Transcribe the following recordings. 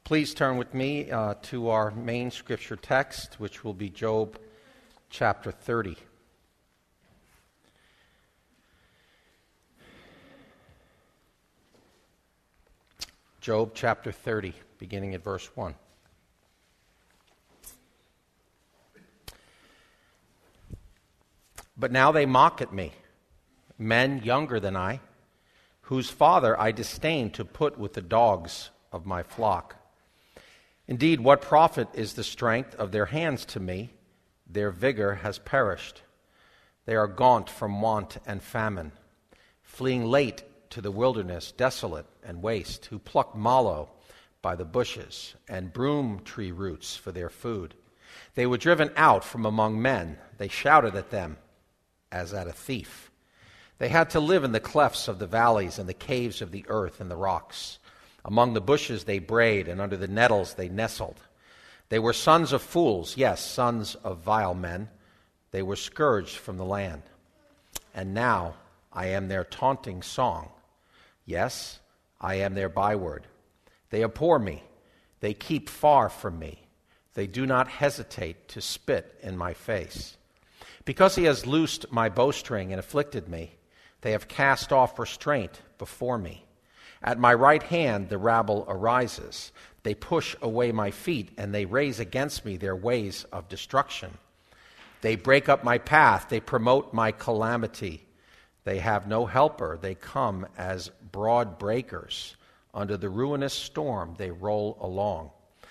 Please turn with me to our main scripture text, which will be Job chapter 30. Job chapter 30, beginning at verse 1. But now they mock at me, men younger than I, whose father I disdain to put with the dogs of my flock. Indeed, what profit is the strength of their hands to me? Their vigor has perished. They are gaunt from want and famine, fleeing late to the wilderness, desolate and waste, who pluck mallow by the bushes and broom tree roots for their food. They were driven out from among men. They shouted at them as at a thief. They had to live in the clefts of the valleys and the caves of the earth and the rocks. Among the bushes they brayed, and under the nettles they nestled. They were sons of fools, yes, sons of vile men. They were scourged from the land. And now I am their taunting song. Yes, I am their byword. They abhor me. They keep far from me. They do not hesitate to spit in my face. Because he has loosed my bowstring and afflicted me, they have cast off restraint before me. At my right hand the rabble arises. They push away my feet, and they raise against me their ways of destruction. They break up my path. They promote my calamity. They have no helper. They come as broad breakers. Under the ruinous storm they roll along.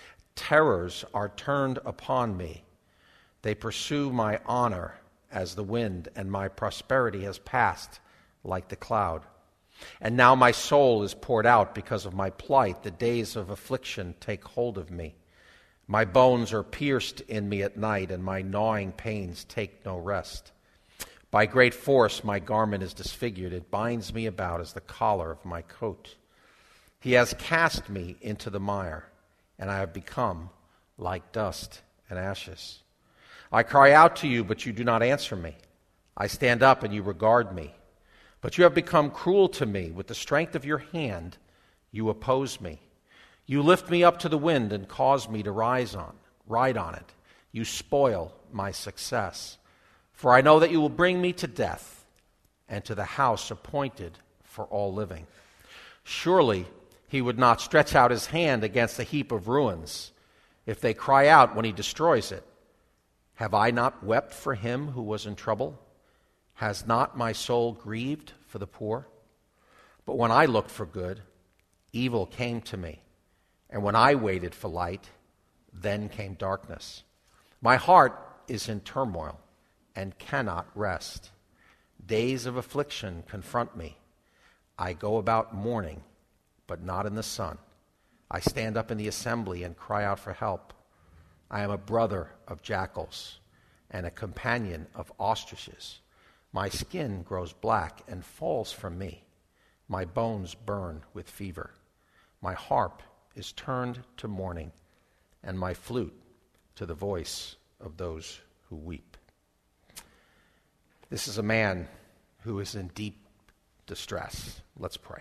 Terrors are turned upon me. They pursue my honor as the wind, and my prosperity has passed like the cloud. And now my soul is poured out because of my plight. The days of affliction take hold of me. My bones are pierced in me at night, and my gnawing pains take no rest. By great force my garment is disfigured. It binds me about as the collar of my coat. He has cast me into the mire, and I have become like dust and ashes. I cry out to you, but you do not answer me. I stand up, and you regard me. But you have become cruel to me. With the strength of your hand, you oppose me. You lift me up to the wind and cause me to ride on it. You spoil my success. For I know that you will bring me to death and to the house appointed for all living. Surely he would not stretch out his hand against a heap of ruins if they cry out when he destroys it. Have I not wept for him who was in trouble? Has not my soul grieved for the poor? But when I looked for good, evil came to me. And when I waited for light, then came darkness. My heart is in turmoil and cannot rest. Days of affliction confront me. I go about mourning, but not in the sun. I stand up in the assembly and cry out for help. I am a brother of jackals and a companion of ostriches. My skin grows black and falls from me. My bones burn with fever. My harp is turned to mourning, and my flute to the voice of those who weep. This is a man who is in deep distress. Let's pray.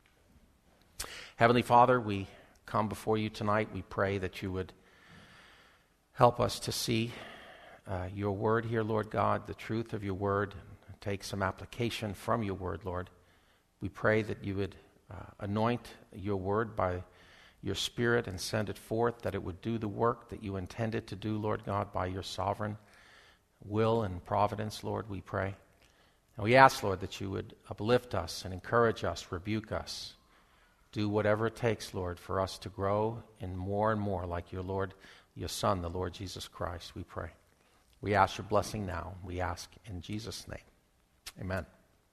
Heavenly Father, we come before you tonight. We pray that you would help us to see your word here, Lord God, the truth of your word. Take some application from your word, Lord. We pray that you would anoint your word by your Spirit and send it forth, that it would do the work that you intended to do, Lord God, by your sovereign will and providence, Lord, we pray. And we ask, Lord, that you would uplift us and encourage us, rebuke us. Do whatever it takes, Lord, for us to grow in more and more like your Lord, your Son, the Lord Jesus Christ, we pray. We ask your blessing now. We ask in Jesus' name. Amen.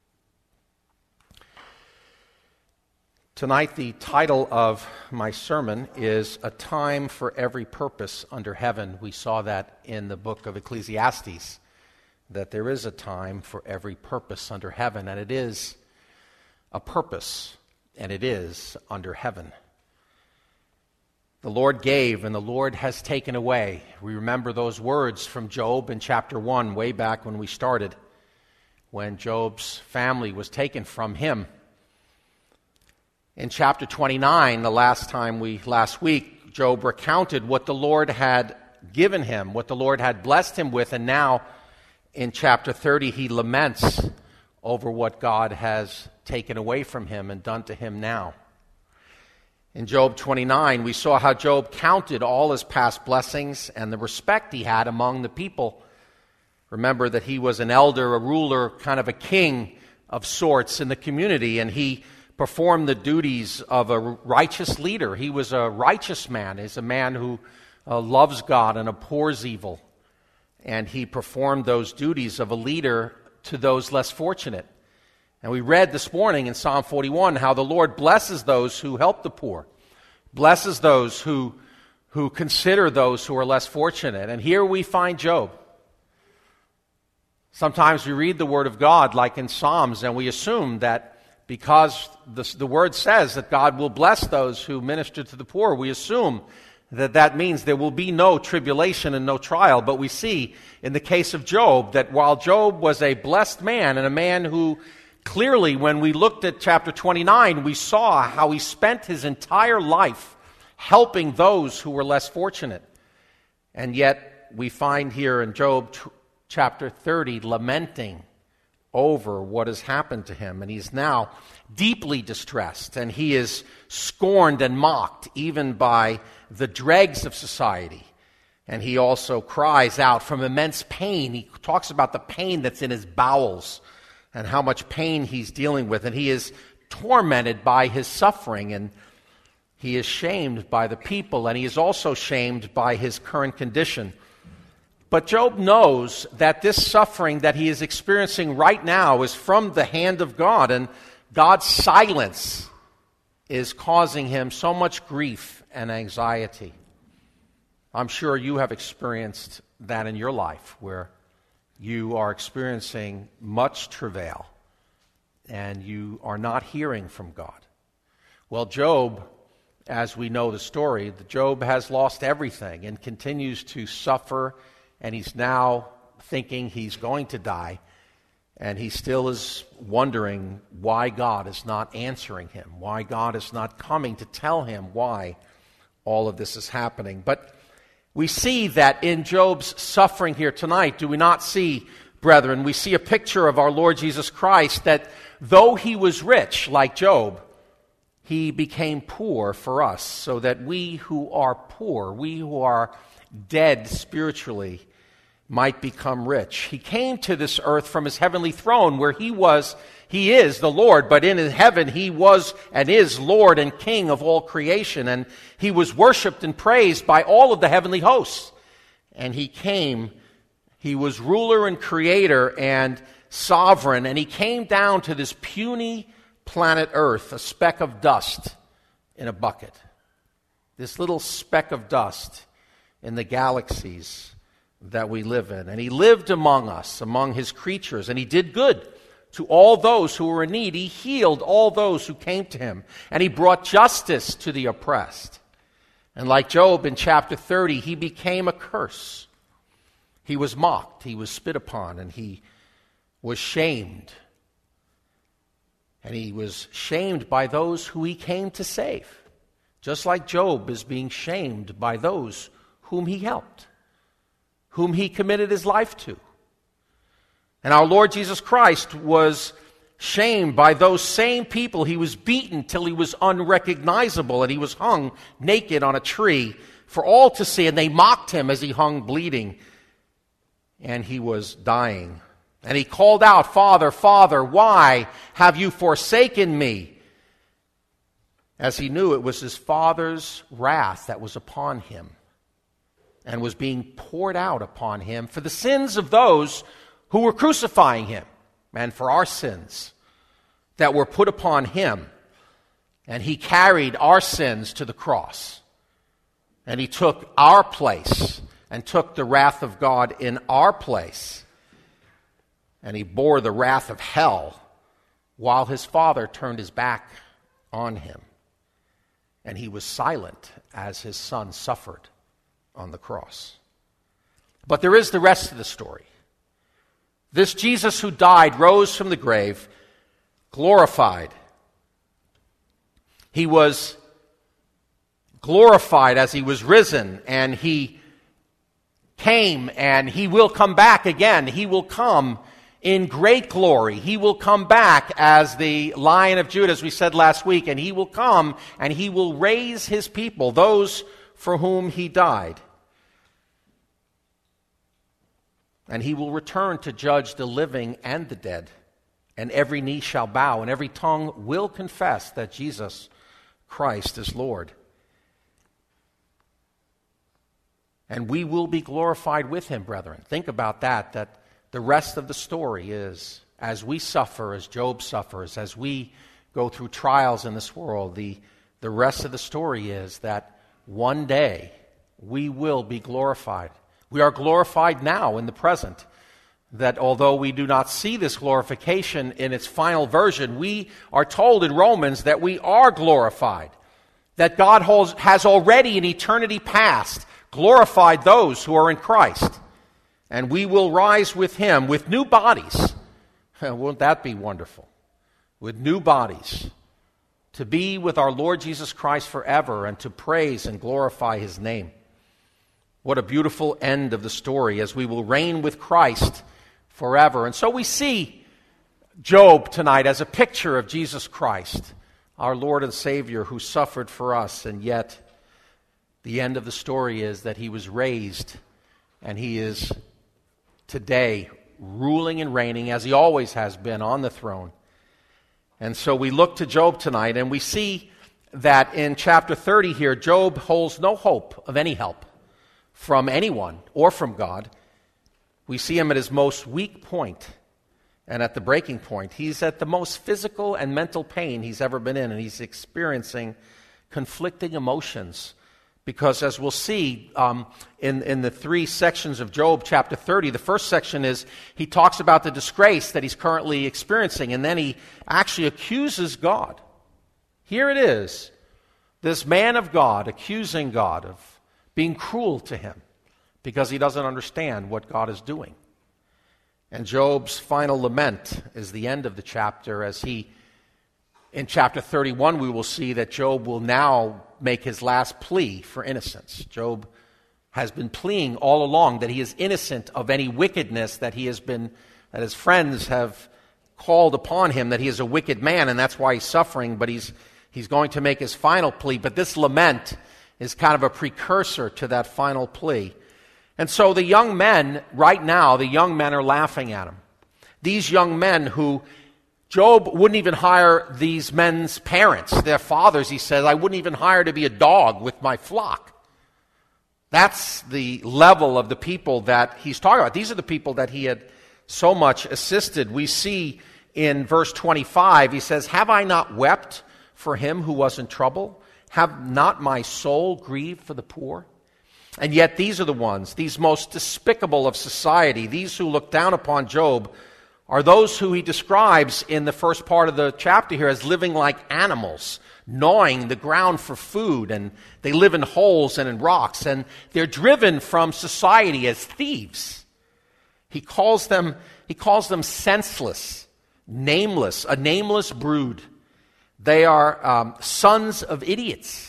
Tonight, the title of my sermon is A Time for Every Purpose Under Heaven. We saw that in the book of Ecclesiastes, that there is a time for every purpose under heaven, and it is a purpose, and it is under heaven. The Lord gave, and the Lord has taken away. We remember those words from Job in chapter 1, way back when we started, when Job's family was taken from him. In chapter 29, last week, Job recounted what the Lord had given him, what the Lord had blessed him with, and now in chapter 30 he laments over what God has taken away from him and done to him now. In Job 29, we saw how Job counted all his past blessings and the respect he had among the people. Remember that he was an elder, a ruler, kind of a king of sorts in the community, and he performed the duties of a righteous leader. He was a righteous man. He's a man who loves God and abhors evil. And he performed those duties of a leader to those less fortunate. And we read this morning in Psalm 41 how the Lord blesses those who help the poor, blesses those who consider those who are less fortunate. And here we find Job. Sometimes we read the Word of God like in Psalms, and we assume that because the Word says that God will bless those who minister to the poor, we assume that that means there will be no tribulation and no trial. But we see in the case of Job that while Job was a blessed man and a man who clearly, when we looked at chapter 29, we saw how he spent his entire life helping those who were less fortunate. And yet we find here in Job chapter 30 lamenting over what has happened to him. And he's now deeply distressed, and he is scorned and mocked even by the dregs of society. And he also cries out from immense pain. He talks about the pain that's in his bowels and how much pain he's dealing with. And he is tormented by his suffering, and he is shamed by the people, and he is also shamed by his current condition. But Job knows that this suffering that he is experiencing right now is from the hand of God, and God's silence is causing him so much grief and anxiety. I'm sure you have experienced that in your life, where you are experiencing much travail and you are not hearing from God. Well, Job, as we know the story, Job has lost everything and continues to suffer, and he's now thinking he's going to die, and he still is wondering why God is not answering him, why God is not coming to tell him why all of this is happening. But we see that in Job's suffering here tonight, do we not see, brethren, we see a picture of our Lord Jesus Christ, that though he was rich like Job, he became poor for us, so that we who are poor, we who are dead spiritually, might become rich. He came to this earth from his heavenly throne, where he is the Lord, but in heaven he was and is Lord and King of all creation, and he was worshipped and praised by all of the heavenly hosts. And he was ruler and creator and sovereign, and he came down to this puny planet Earth, a speck of dust in a bucket. This little speck of dust in the galaxies that we live in. And he lived among us, among his creatures, and he did good to all those who were in need. He healed all those who came to him, and he brought justice to the oppressed. And like Job in chapter 30, he became a curse. He was mocked, he was spit upon, and he was shamed. And he was shamed by those who he came to save, just like Job is being shamed by those whom he helped, whom he committed his life to. And our Lord Jesus Christ was shamed by those same people. He was beaten till he was unrecognizable, and he was hung naked on a tree for all to see, and they mocked him as he hung bleeding, and he was dying. And he called out, "Father, Father, why have you forsaken me?" As he knew it was his Father's wrath that was upon him and was being poured out upon him for the sins of those who were crucifying him, and for our sins that were put upon him. And he carried our sins to the cross. And he took our place and took the wrath of God in our place. And he bore the wrath of hell while his Father turned his back on him. And he was silent as his Son suffered on the cross. But there is the rest of the story. This Jesus who died rose from the grave, glorified. He was glorified as he was risen, and he came, and he will come back again. He will come in great glory. He will come back as the Lion of Judah, as we said last week, and he will come and he will raise his people, those for whom he died. And he will return to judge the living and the dead, and every knee shall bow, and every tongue will confess that Jesus Christ is Lord. And we will be glorified with him, brethren. Think about that the rest of the story is, as we suffer, as Job suffers, as we go through trials in this world, the rest of the story is that one day we will be glorified. We are glorified now in the present. That although we do not see this glorification in its final version, we are told in Romans that we are glorified. That God has already in eternity past glorified those who are in Christ. And we will rise with him with new bodies. Won't that be wonderful? With new bodies. To be with our Lord Jesus Christ forever and to praise and glorify his name. What a beautiful end of the story, as we will reign with Christ forever. And so we see Job tonight as a picture of Jesus Christ, our Lord and Savior, who suffered for us, and yet the end of the story is that he was raised, and he is today ruling and reigning as he always has been on the throne. And so we look to Job tonight, and we see that in chapter 30 here, Job holds no hope of any help from anyone or from God. We see him at his most weak point and at the breaking point. He's at the most physical and mental pain he's ever been in, and he's experiencing conflicting emotions. Because as we'll see in the three sections of Job chapter 30, the first section is he talks about the disgrace that he's currently experiencing, and then he actually accuses God. Here it is, this man of God accusing God of being cruel to him because he doesn't understand what God is doing. And Job's final lament is the end of the chapter, as in chapter 31, we will see that Job will now make his last plea for innocence. Job has been pleading all along that he is innocent of any wickedness that that his friends have called upon him, that he is a wicked man, and that's why he's suffering, but he's going to make his final plea. But this lament is kind of a precursor to that final plea. And so the young men, right now, the young men are laughing at him. These young men who Job wouldn't even hire these men's parents, their fathers, he says, I wouldn't even hire to be a dog with my flock. That's the level of the people that he's talking about. These are the people that he had so much assisted. We see in verse 25, he says, have I not wept for him who was in trouble? Have not my soul grieved for the poor? And yet these are the ones, these most despicable of society, these who look down upon Job, are those who he describes in the first part of the chapter here as living like animals, gnawing the ground for food, and they live in holes and in rocks, and they're driven from society as thieves. He calls them senseless, nameless, a nameless brood. They are sons of idiots.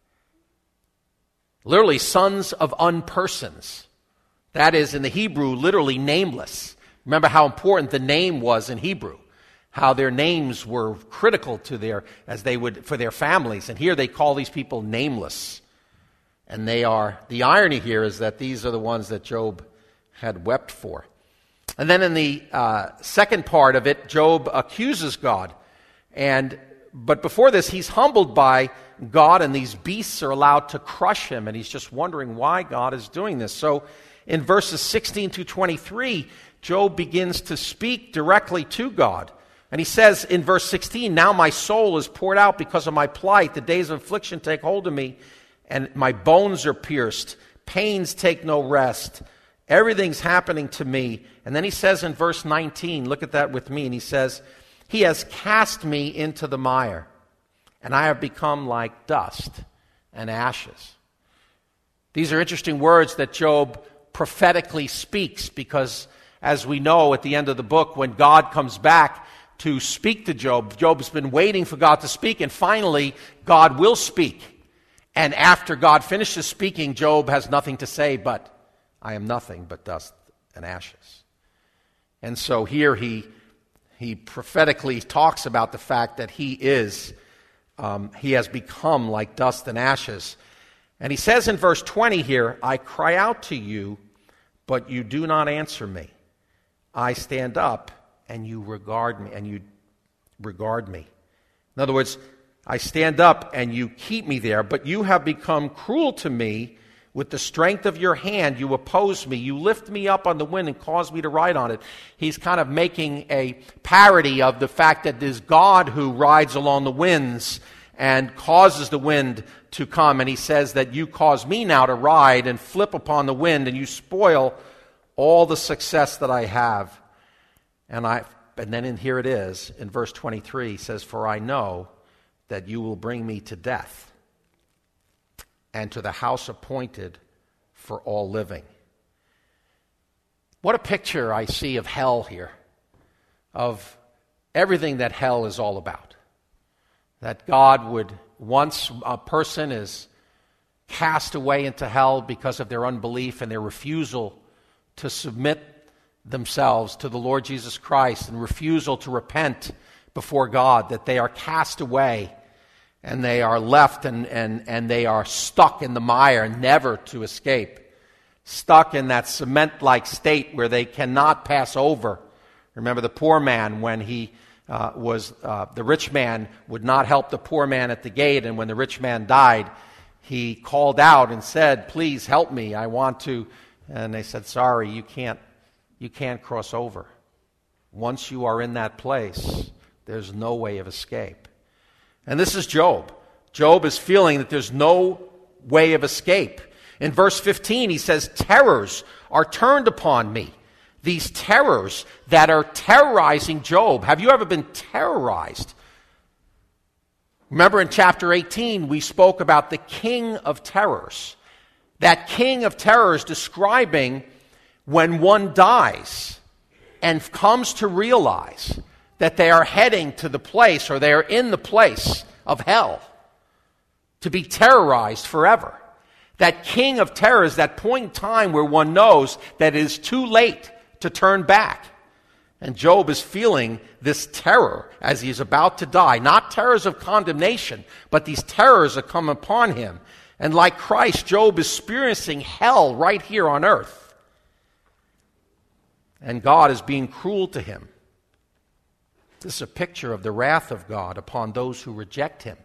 Literally, sons of unpersons. That is, in the Hebrew, literally nameless. Remember how important the name was in Hebrew, how their names were critical to for their families. And here they call these people nameless. And the irony here is that these are the ones that Job had wept for. And then in the second part of it, Job accuses God. But before this, he's humbled by God, and these beasts are allowed to crush him, and he's just wondering why God is doing this. So in verses 16 to 23, Job begins to speak directly to God. And he says in verse 16, now my soul is poured out because of my plight. The days of affliction take hold of me, and my bones are pierced. Pains take no rest. Everything's happening to me. And then he says in verse 19, look at that with me, and he says, he has cast me into the mire, and I have become like dust and ashes. These are interesting words that Job prophetically speaks, because as we know at the end of the book, when God comes back to speak to Job, Job's been waiting for God to speak, and finally God will speak. And after God finishes speaking, Job has nothing to say but, I am nothing but dust and ashes. And so here he prophetically talks about the fact that he has become like dust and ashes. And he says in verse 20 here, I cry out to you, but you do not answer me. I stand up and you regard me. In other words, I stand up and you keep me there, but you have become cruel to me. With the strength of your hand, you oppose me. You lift me up on the wind and cause me to ride on it. He's kind of making a parody of the fact that there's God who rides along the winds and causes the wind to come. And he says that you cause me now to ride and flip upon the wind, and you spoil all the success that I have. And then here it is, in verse 23, he says, for I know that you will bring me to death and to the house appointed for all living. What a picture I see of hell here, of everything that hell is all about. That God would, once a person is cast away into hell because of their unbelief and their refusal to submit themselves to the Lord Jesus Christ and refusal to repent before God, that they are cast away and they are left and they are stuck in the mire, never to escape. Stuck in that cement-like state where they cannot pass over. Remember the poor man when the rich man would not help the poor man at the gate, and when the rich man died, he called out and said, please help me, I want to. And they said, sorry, you can't cross over. Once you are in that place, there's no way of escape. And this is Job. Job is feeling that there's no way of escape. In verse 15, he says, terrors are turned upon me. These terrors that are terrorizing Job. Have you ever been terrorized? Remember in chapter 18, we spoke about the king of terrors. That king of terrors describing when one dies and comes to realize that they are heading to the place, or they are in the place of hell, to be terrorized forever. That king of terrors, that point in time where one knows that it is too late to turn back. And Job is feeling this terror as he is about to die. Not terrors of condemnation, but these terrors that come upon him. And like Christ, Job is experiencing hell right here on earth. And God is being cruel to him. This is a picture of the wrath of God upon those who reject him.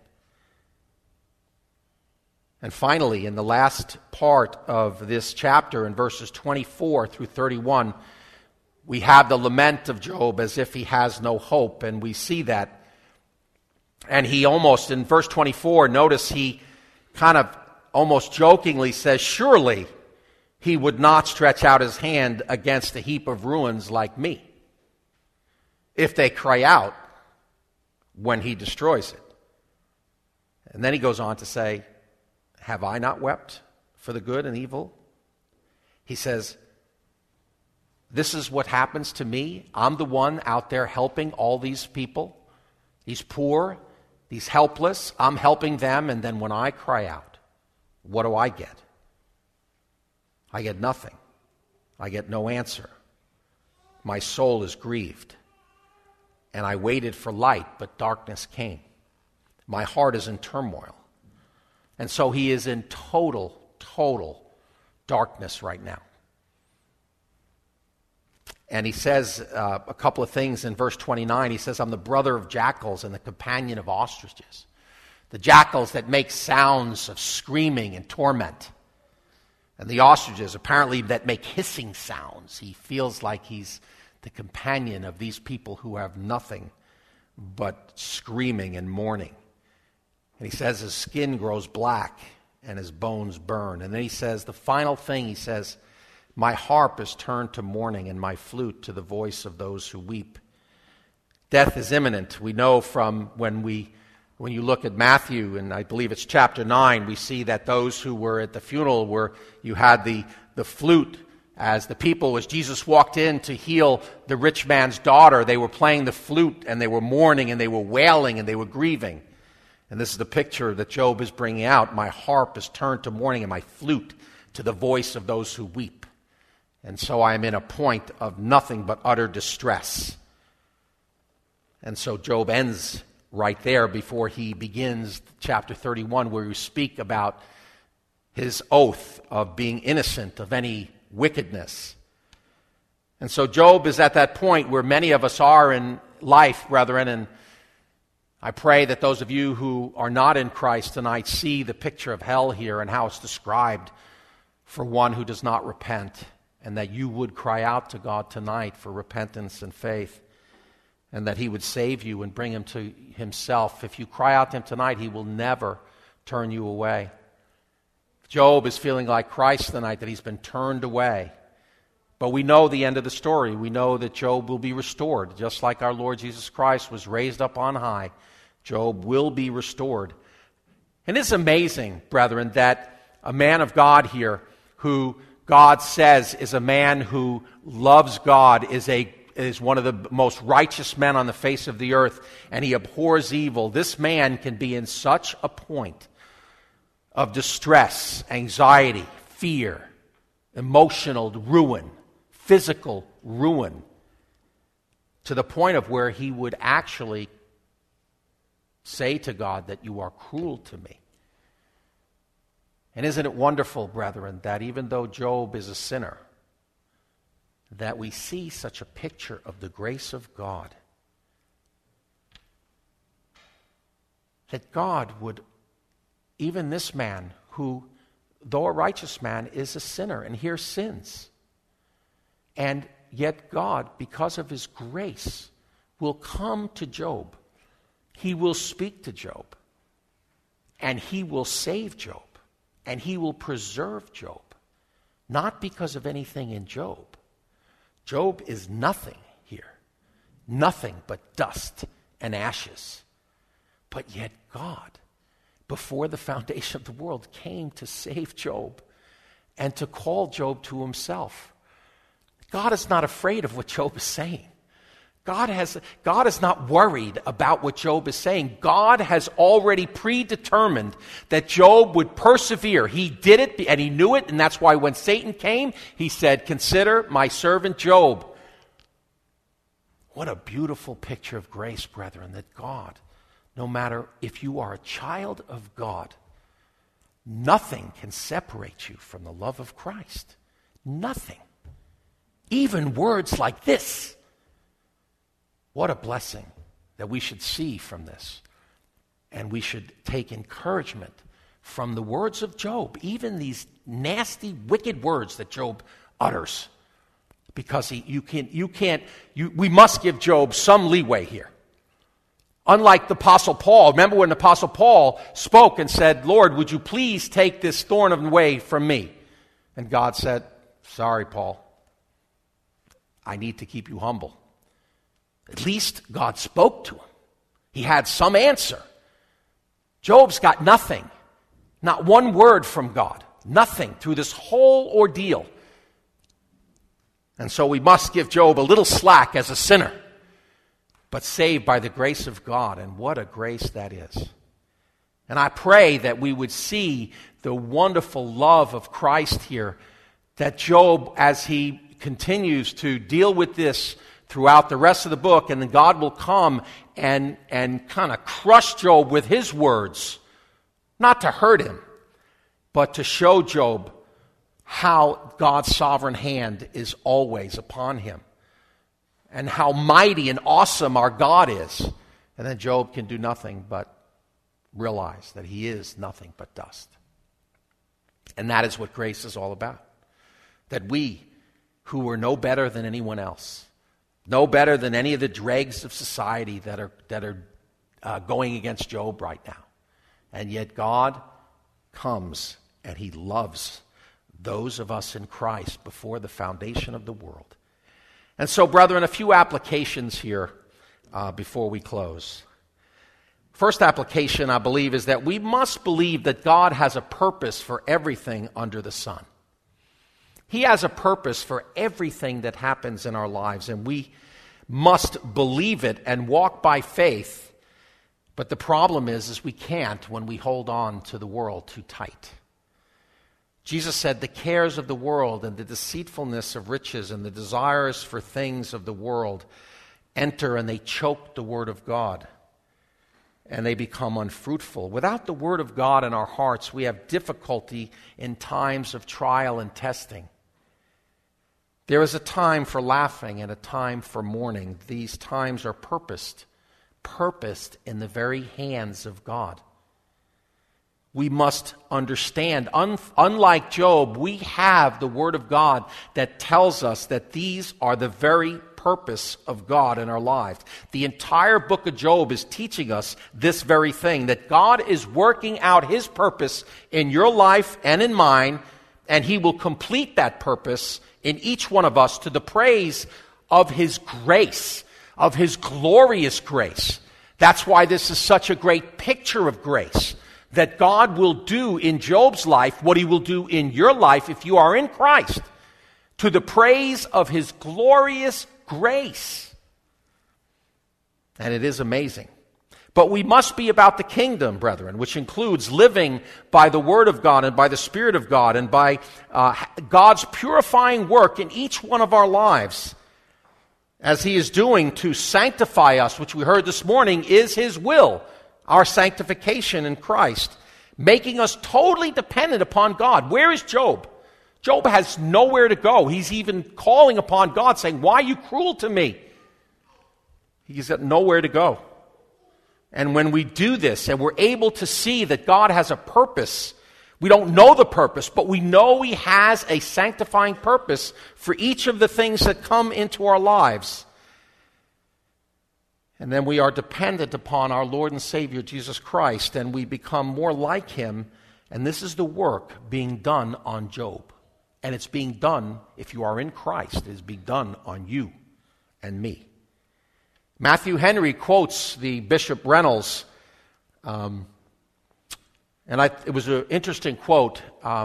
And finally, in the last part of this chapter, in verses 24 through 31, we have the lament of Job as if he has no hope, and we see that. And he almost, in verse 24, notice he kind of almost jokingly says, surely he would not stretch out his hand against a heap of ruins like me, if they cry out when he destroys it. And then he goes on to say, have I not wept for the good and evil? He says, this is what happens to me. I'm the one out there helping all these people, these poor, these helpless. I'm helping them, and then when I cry out, what do I get? I get nothing. I get no answer. My soul is grieved. And I waited for light, but darkness came. My heart is in turmoil. And so he is in total darkness right now. And he says a couple of things in verse 29. He says, I'm the brother of jackals and the companion of ostriches. The jackals that make sounds of screaming and torment. And the ostriches, apparently, that make hissing sounds. He feels like he's the companion of these people who have nothing but screaming and mourning. And he says his skin grows black and his bones burn. And then he says, the final thing, he says, my harp is turned to mourning and my flute to the voice of those who weep. Death is imminent. We know from when you look at Matthew, and I believe it's chapter 9, we see that those who were at the funeral were, you had the flute as Jesus walked in to heal the rich man's daughter, they were playing the flute and they were mourning and they were wailing and they were grieving. And this is the picture that Job is bringing out. My harp is turned to mourning and my flute to the voice of those who weep. And so I am in a point of nothing but utter distress. And so Job ends right there before he begins chapter 31, where we speak about his oath of being innocent of any wickedness. And so Job is at that point where many of us are in life, brethren, and I pray that those of you who are not in Christ tonight see the picture of hell here and how it's described for one who does not repent, and that you would cry out to God tonight for repentance and faith, and that he would save you and bring him to himself. If you cry out to him tonight, he will never turn you away. Job is feeling like Christ tonight, that he's been turned away. But we know the end of the story. We know that Job will be restored. Just like our Lord Jesus Christ was raised up on high, Job will be restored. And it's amazing, brethren, that a man of God here, who God says is a man who loves God, is one of the most righteous men on the face of the earth, and he abhors evil. This man can be in such a point of distress, anxiety, fear, emotional ruin, physical ruin, to the point of where he would actually say to God that you are cruel to me. And isn't it wonderful, brethren, that even though Job is a sinner, that we see such a picture of the grace of God, that God would, even this man who, though a righteous man, is a sinner and here sins, and yet God, because of his grace, will come to Job. He will speak to Job, and he will save Job, and he will preserve Job, not because of anything in Job. Job is nothing here, nothing but dust and ashes. But yet God, before the foundation of the world, came to save Job and to call Job to himself. God is not afraid of what Job is saying. God is not worried about what Job is saying. God has already predetermined that Job would persevere. He did it, and he knew it, and that's why when Satan came, he said, "Consider my servant Job." What a beautiful picture of grace, brethren, that God, no matter if you are a child of God, nothing can separate you from the love of Christ. Nothing. Even words like this. What a blessing that we should see from this. And we should take encouragement from the words of Job, even these nasty, wicked words that Job utters. Because we must give Job some leeway here. Unlike the Apostle Paul. Remember when the Apostle Paul spoke and said, "Lord, would you please take this thorn away from me?" And God said, "Sorry, Paul. I need to keep you humble." At least God spoke to him. He had some answer. Job's got nothing. Not one word from God. Nothing through this whole ordeal. And so we must give Job a little slack as a sinner, but saved by the grace of God. And what a grace that is. And I pray that we would see the wonderful love of Christ here, that Job, as he continues to deal with this throughout the rest of the book, and then God will come and kind of crush Job with his words, not to hurt him, but to show Job how God's sovereign hand is always upon him, and how mighty and awesome our God is. And then Job can do nothing but realize that he is nothing but dust. And that is what grace is all about. That we, who are no better than anyone else, no better than any of the dregs of society that are going against Job right now. And yet God comes and he loves those of us in Christ before the foundation of the world. And so, brethren, a few applications here before we close. First application, I believe, is that we must believe that God has a purpose for everything under the sun. He has a purpose for everything that happens in our lives, and we must believe it and walk by faith But the problem is we can't when we hold on to the world too tight. Jesus said the cares of the world and the deceitfulness of riches and the desires for things of the world enter and they choke the word of God, and they become unfruitful. Without the word of God in our hearts, we have difficulty in times of trial and testing. There is a time for laughing and a time for mourning. These times are purposed in the very hands of God. We must understand, unlike Job, we have the Word of God that tells us that these are the very purpose of God in our lives. The entire book of Job is teaching us this very thing, that God is working out His purpose in your life and in mine, and He will complete that purpose in each one of us to the praise of His grace, of His glorious grace. That's why this is such a great picture of grace, that God will do in Job's life what He will do in your life if you are in Christ, to the praise of His glorious grace. And it is amazing. But we must be about the kingdom, brethren, which includes living by the Word of God and by the Spirit of God and by God's purifying work in each one of our lives, as He is doing to sanctify us, which we heard this morning is His will, our sanctification in Christ, making us totally dependent upon God. Where is Job? Job has nowhere to go. He's even calling upon God, saying, "Why are you cruel to me?" He's got nowhere to go. And when we do this and we're able to see that God has a purpose, we don't know the purpose, but we know He has a sanctifying purpose for each of the things that come into our lives. And then we are dependent upon our Lord and Savior, Jesus Christ, and we become more like Him. And this is the work being done on Job. And it's being done, if you are in Christ, it is being done on you and me. Matthew Henry quotes the Bishop Reynolds, it was an interesting quote.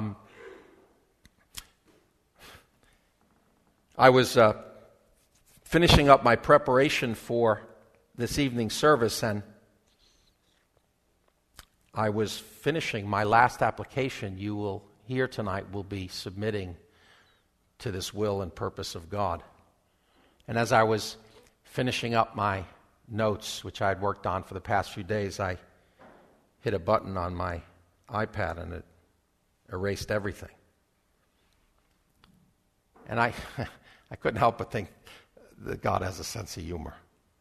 I was finishing up my preparation for this evening's service, and I was finishing my last application. You will hear tonight will be submitting to this will and purpose of God. And as I was finishing up my notes, which I had worked on for the past few days, I hit a button on my iPad and it erased everything. And I couldn't help but think that God has a sense of humor,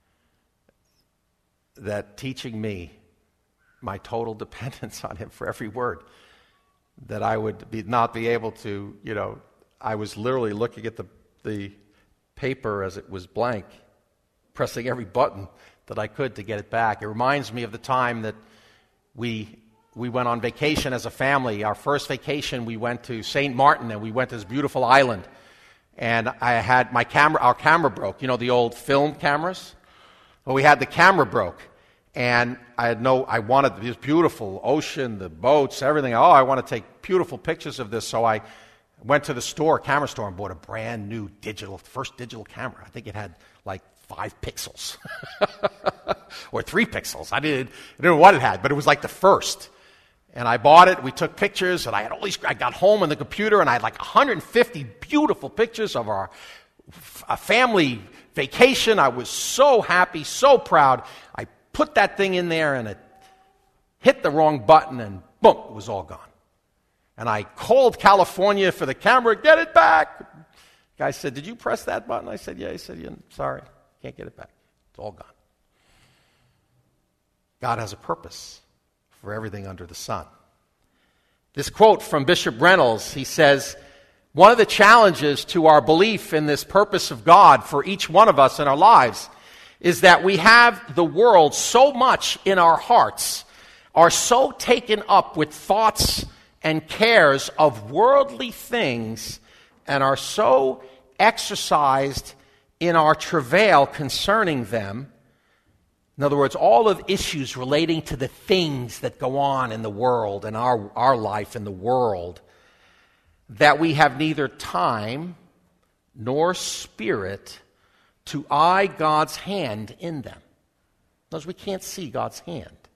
that teaching me my total dependence on Him for every word, that I would not be able to, I was literally looking at the paper as it was blank, pressing every button that I could to get it back. It reminds me of the time that we went on vacation as a family. Our first vacation, we went to St. Martin, and we went to this beautiful island. And I had our camera broke, the old film cameras? Well, we had the camera broke. And I wanted this beautiful ocean, the boats, everything. Oh, I want to take beautiful pictures of this. So I went to the camera store, and bought a brand new first digital camera. I think it had like 5 pixels or 3 pixels. I didn't know what it had, but it was like the first. And I bought it. We took pictures, and I got home on the computer, and I had like 150 beautiful pictures of our family vacation. I was so happy, so proud. I put that thing in there, and it hit the wrong button, and boom, it was all gone. And I called California for the camera, get it back. The guy said, "Did you press that button?" I said, "Yeah." He said, "Yeah, sorry, can't get it back. It's all gone." God has a purpose for everything under the sun. This quote from Bishop Reynolds, he says, "One of the challenges to our belief in this purpose of God for each one of us in our lives is that we have the world so much in our hearts, are so taken up with thoughts and cares of worldly things, and are so exercised in our travail concerning them." In other words, all of issues relating to the things that go on in the world and our life in the world, that we have neither time nor spirit to eye God's hand in them. In other words, we can't see God's hand.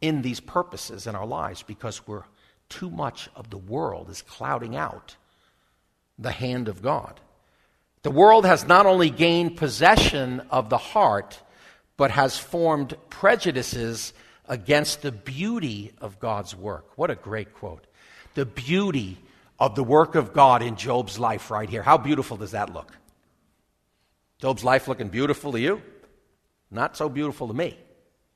in these purposes in our lives because too much of the world is clouding out the hand of God. The world has not only gained possession of the heart, but has formed prejudices against the beauty of God's work. What a great quote. The beauty of the work of God in Job's life right here. How beautiful does that look? Job's life looking beautiful to you? Not so beautiful to me.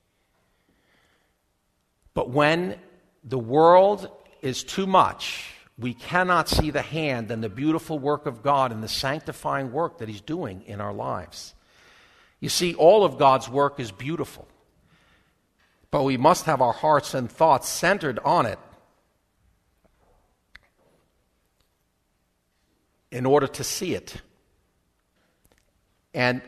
But when the world is too much, we cannot see the hand and the beautiful work of God and the sanctifying work that He's doing in our lives. You see, all of God's work is beautiful, but we must have our hearts and thoughts centered on it in order to see it. And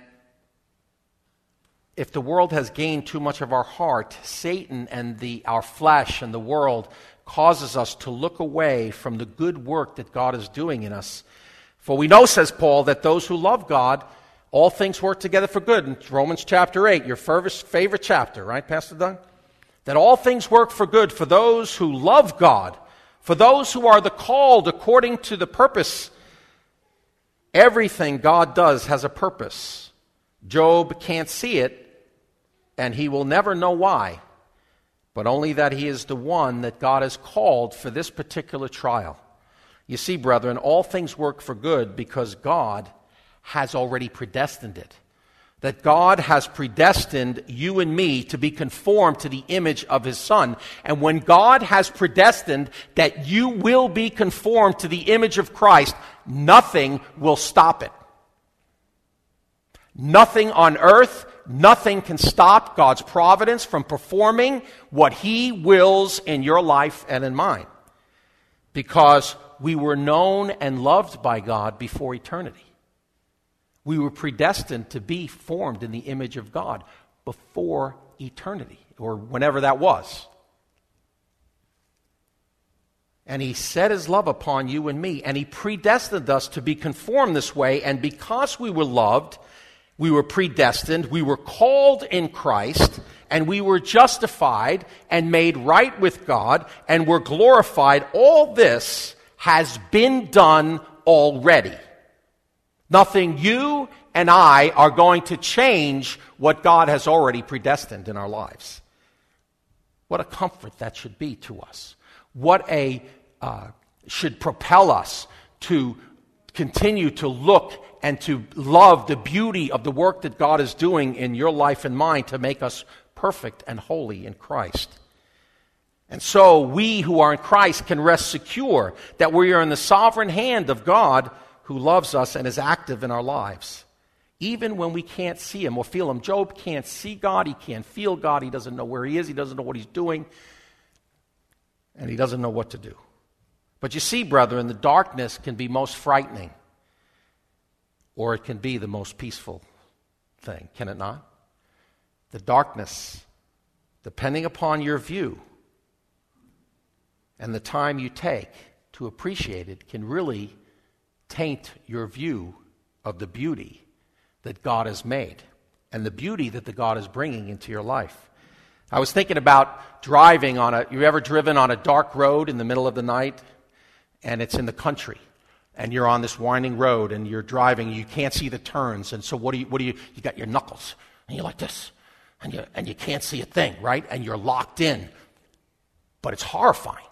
if the world has gained too much of our heart, Satan and our flesh and the world causes us to look away from the good work that God is doing in us. For we know, says Paul, that those who love God, all things work together for good. In Romans chapter 8, your favorite chapter, right, Pastor Doug? That all things work for good for those who love God, for those who are the called according to the purpose. Everything God does has a purpose. Job can't see it, and he will never know why, but only that he is the one that God has called for this particular trial. You see, brethren, all things work for good because God has already predestined it. That God has predestined you and me to be conformed to the image of His Son. And when God has predestined that you will be conformed to the image of Christ, nothing will stop it. Nothing on earth, nothing can stop God's providence from performing what He wills in your life and in mine. Because we were known and loved by God before eternity. We were predestined to be formed in the image of God before eternity, or whenever that was. And He set His love upon you and me, and He predestined us to be conformed this way, and because we were loved, we were predestined, we were called in Christ, and we were justified and made right with God, and were glorified. All this has been done already. Nothing you and I are going to change what God has already predestined in our lives. What a comfort that should be to us. What should propel us to continue to look and to love the beauty of the work that God is doing in your life and mine to make us perfect and holy in Christ. And so we who are in Christ can rest secure that we are in the sovereign hand of God who loves us and is active in our lives. Even when we can't see Him or feel Him. Job can't see God, he can't feel God, he doesn't know where He is, he doesn't know what He's doing, and he doesn't know what to do. But you see, brethren, the darkness can be most frightening, or it can be the most peaceful thing, can it not? The darkness, depending upon your view and the time you take to appreciate it, can really taint your view of the beauty that God has made and the beauty that the God is bringing into your life. I was thinking about driving you ever driven on a dark road in the middle of the night and it's in the country and you're on this winding road and you're driving, you can't see the turns, and so what do you got your knuckles and you're like this and you can't see a thing, right? And you're locked in. But it's horrifying.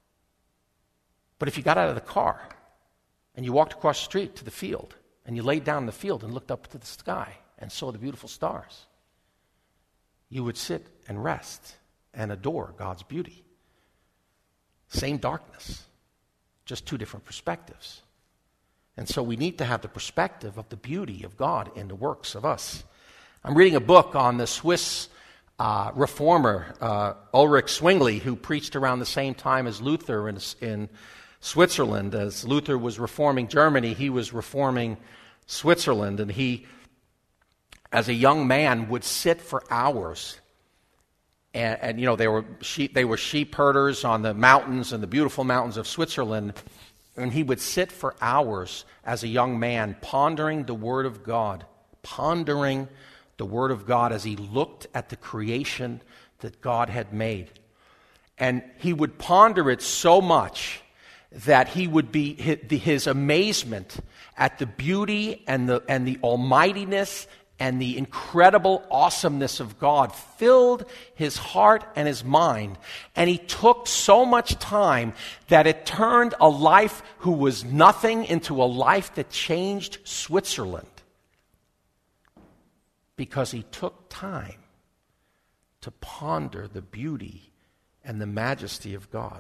But if you got out of the car and you walked across the street to the field, and you laid down in the field and looked up to the sky and saw the beautiful stars, you would sit and rest and adore God's beauty. Same darkness, just two different perspectives. And so we need to have the perspective of the beauty of God in the works of us. I'm reading a book on the Swiss reformer Ulrich Zwingli, who preached around the same time as Luther in Switzerland. As Luther was reforming Germany, he was reforming Switzerland, and he, as a young man, would sit for hours. And you know, they were sheep herders on the mountains and the beautiful mountains of Switzerland, and he would sit for hours as a young man pondering the Word of God, as he looked at the creation that God had made. And he would ponder it so much that he would be his amazement at the beauty and the almightiness and the incredible awesomeness of God filled his heart and his mind. And he took so much time that it turned a life who was nothing into a life that changed Switzerland. Because he took time to ponder the beauty and the majesty of God.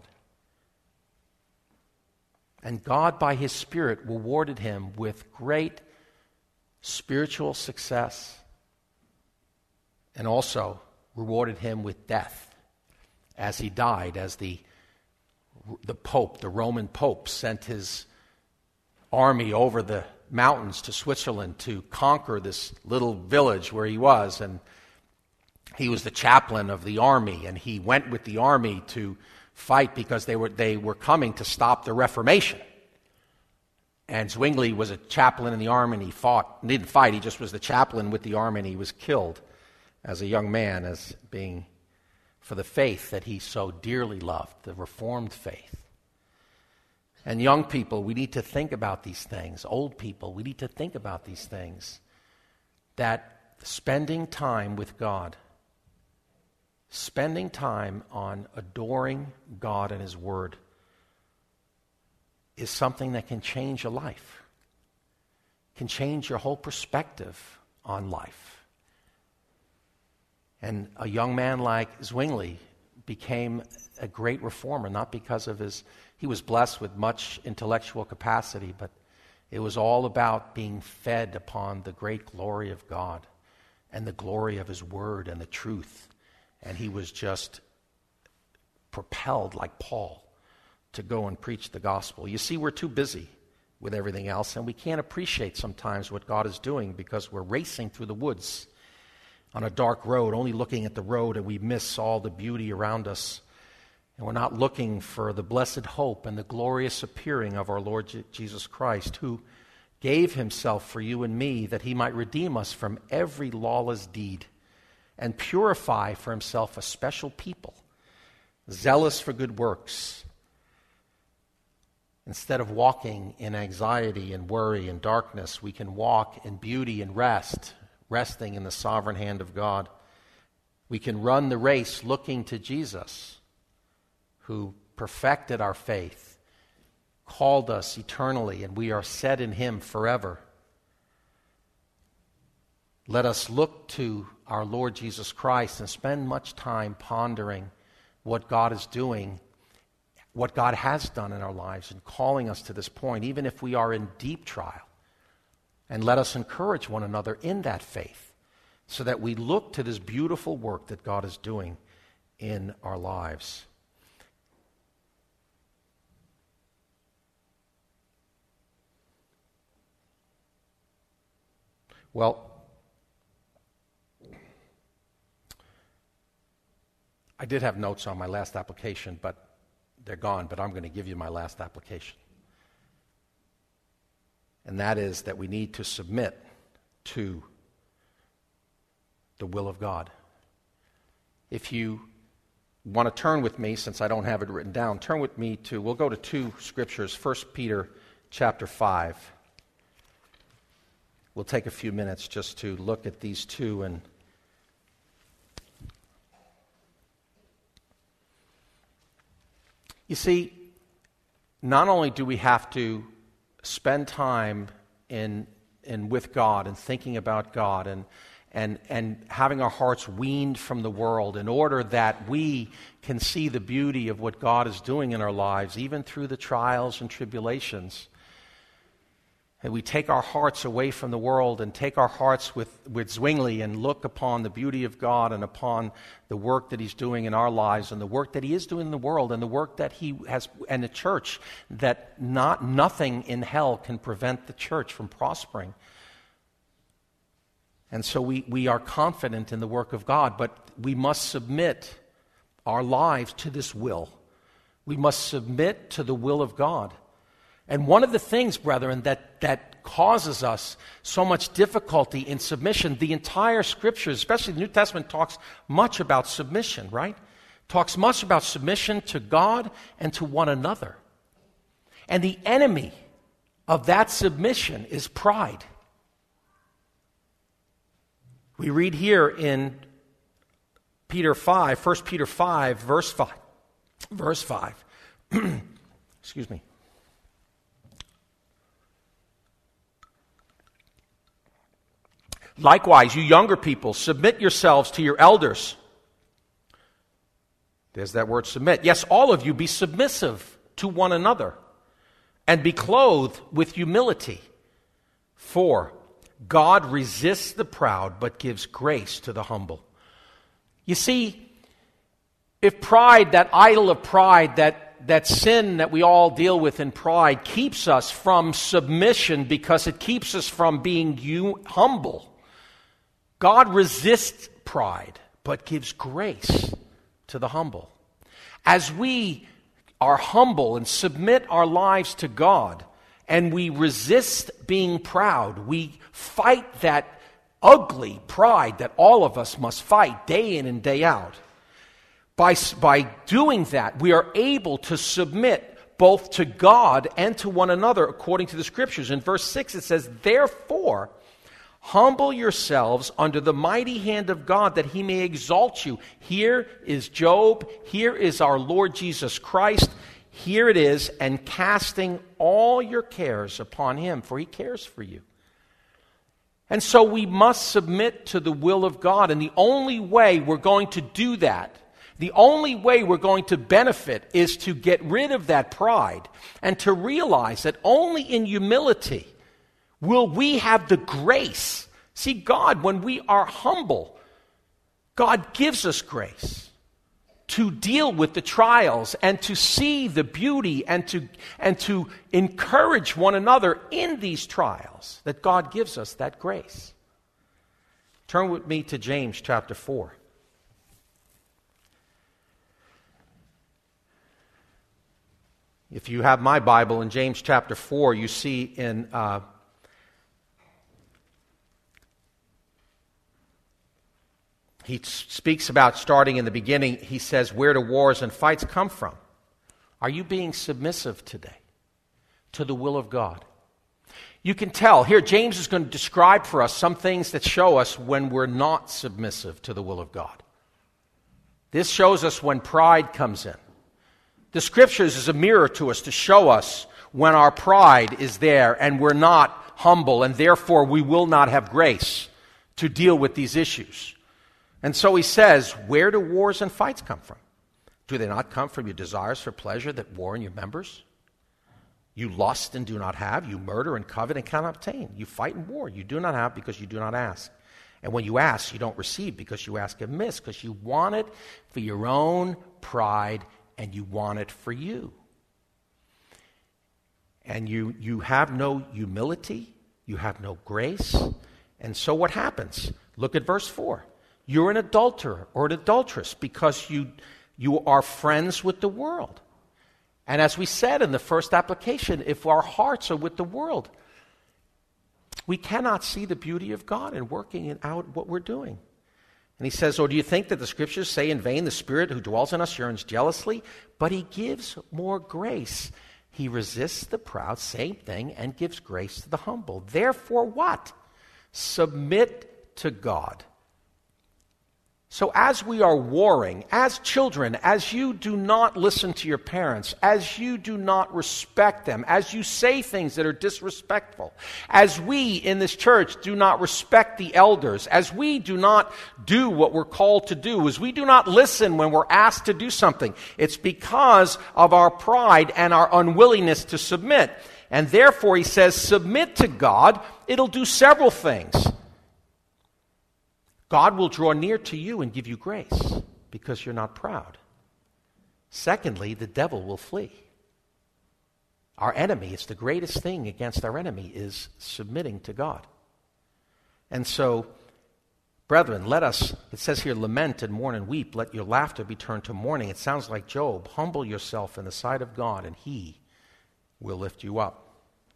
And God, by his Spirit, rewarded him with great spiritual success, and also rewarded him with death as he died, as the Pope, the Roman Pope, sent his army over the mountains to Switzerland to conquer this little village where he was. And he was the chaplain of the army, and he went with the army to fight because they were coming to stop the Reformation. And Zwingli was a chaplain in the army, and he didn't fight, he just was the chaplain with the army, and he was killed as a young man, as being for the faith that he so dearly loved, the Reformed faith. And young people, we need to think about these things. Old people, we need to think about these things. That spending time with God, spending time on adoring God and his word, is something that can change a life, can change your whole perspective on life. And a young man like Zwingli became a great reformer, not because of he was blessed with much intellectual capacity, but it was all about being fed upon the great glory of God and the glory of his word and the truth. And he was just propelled like Paul to go and preach the gospel. You see, we're too busy with everything else, and we can't appreciate sometimes what God is doing because we're racing through the woods on a dark road, only looking at the road, and we miss all the beauty around us. And we're not looking for the blessed hope and the glorious appearing of our Lord Jesus Christ, who gave himself for you and me that he might redeem us from every lawless deed and purify for himself a special people, zealous for good works. Instead of walking in anxiety and worry and darkness, we can walk in beauty and rest, resting in the sovereign hand of God. We can run the race looking to Jesus, who perfected our faith, called us eternally, and we are set in him forever. Let us look to our Lord Jesus Christ and spend much time pondering what God is doing, what God has done in our lives, and calling us to this point, even if we are in deep trial. And let us encourage one another in that faith so that we look to this beautiful work that God is doing in our lives. Well, I did have notes on my last application, but they're gone, but I'm going to give you my last application. And that is that we need to submit to the will of God. If you want to turn with me, since I don't have it written down, turn with me we'll go to two scriptures, 1 Peter chapter 5. We'll take a few minutes just to look at these two. And you see, not only do we have to spend time in with God and thinking about God and having our hearts weaned from the world in order that we can see the beauty of what God is doing in our lives, even through the trials and tribulations. And we take our hearts away from the world and take our hearts with Zwingli and look upon the beauty of God and upon the work that he's doing in our lives and the work that he is doing in the world and the work that he has and the church, that nothing in hell can prevent the church from prospering. And so we are confident in the work of God, but we must submit our lives to this will. We must submit to the will of God. And one of the things, brethren, that causes us so much difficulty in submission, the entire Scripture, especially the New Testament, talks much about submission, right? talks much about submission to God and to one another. And the enemy of that submission is pride. We read here in Peter 5, 1 Peter 5, verse 5. Excuse me. Likewise, you younger people, submit yourselves to your elders. There's that word submit. Yes, all of you be submissive to one another and be clothed with humility. For God resists the proud but gives grace to the humble. You see, if pride, that idol of pride, that sin that we all deal with in pride keeps us from submission because it keeps us from being humble, God resists pride, but gives grace to the humble. As we are humble and submit our lives to God, and we resist being proud, we fight that ugly pride that all of us must fight day in and day out. By doing that, we are able to submit both to God and to one another according to the Scriptures. In verse 6 it says, therefore, humble yourselves under the mighty hand of God that he may exalt you. Here is Job. Here is our Lord Jesus Christ. Here it is, and casting all your cares upon him, for he cares for you. And so we must submit to the will of God. And the only way we're going to do that, the only way we're going to benefit is to get rid of that pride and to realize that only in humility will we have the grace. See, God, when we are humble, God gives us grace to deal with the trials and to see the beauty and to encourage one another in these trials, that God gives us that grace. Turn with me to James chapter 4. If you have my Bible in James chapter 4, you see in he speaks about starting in the beginning. He says, where do wars and fights come from? Are you being submissive today to the will of God? You can tell. Here, James is going to describe for us some things that show us when we're not submissive to the will of God. This shows us when pride comes in. The Scriptures is a mirror to us to show us when our pride is there and we're not humble, and therefore we will not have grace to deal with these issues. And so he says, where do wars and fights come from? Do they not come from your desires for pleasure that war in your members? You lust and do not have. You murder and covet and cannot obtain. You fight and war. You do not have because you do not ask. And when you ask, you don't receive because you ask amiss, because you want it for your own pride and you want it for you. And you have no humility. You have no grace. And so what happens? Look at verse 4. You're an adulterer or an adulteress because you are friends with the world. And as we said in the first application, if our hearts are with the world, we cannot see the beauty of God in working out what we're doing. And he says, do you think that the Scriptures say in vain the Spirit who dwells in us yearns jealously? But he gives more grace. He resists the proud, same thing, and gives grace to the humble. Therefore what? Submit to God. So as we are warring, as children, as you do not listen to your parents, as you do not respect them, as you say things that are disrespectful, as we in this church do not respect the elders, as we do not do what we're called to do, as we do not listen when we're asked to do something, it's because of our pride and our unwillingness to submit. And therefore, he says, submit to God. It'll do several things. God will draw near to you and give you grace because you're not proud. Secondly, the devil will flee. Our enemy, it's the greatest thing against our enemy, is submitting to God. And so, brethren, let us, it says here, lament and mourn and weep. Let your laughter be turned to mourning. It sounds like Job. Humble yourself in the sight of God, and he will lift you up.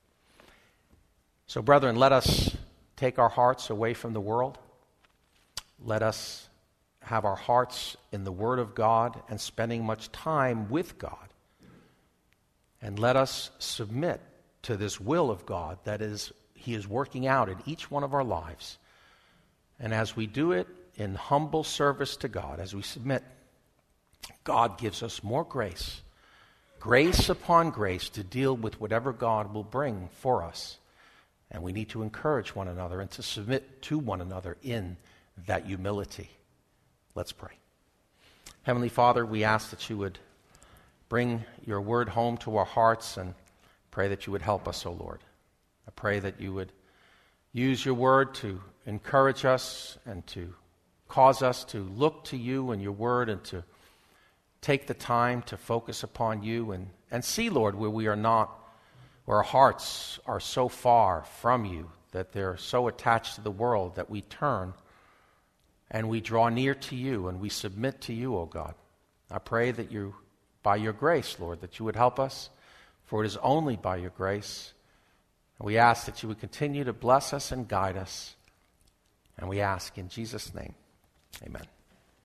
So, brethren, let us take our hearts away from the world. Let us have our hearts in the Word of God and spending much time with God. And let us submit to this will of God that He is working out in each one of our lives. And as we do it in humble service to God, as we submit, God gives us more grace, grace upon grace to deal with whatever God will bring for us. And we need to encourage one another and to submit to one another in that humility. Let's pray. Heavenly Father, we ask that you would bring your word home to our hearts and pray that you would help us, O Lord. I pray that you would use your word to encourage us and to cause us to look to you and your word and to take the time to focus upon you and see, Lord, where we are not, where our hearts are so far from you, that they're so attached to the world that we turn and we draw near to you and we submit to you, O God. I pray that you, by your grace, Lord, that you would help us, for it is only by your grace. And we ask that you would continue to bless us and guide us. And we ask in Jesus' name, amen.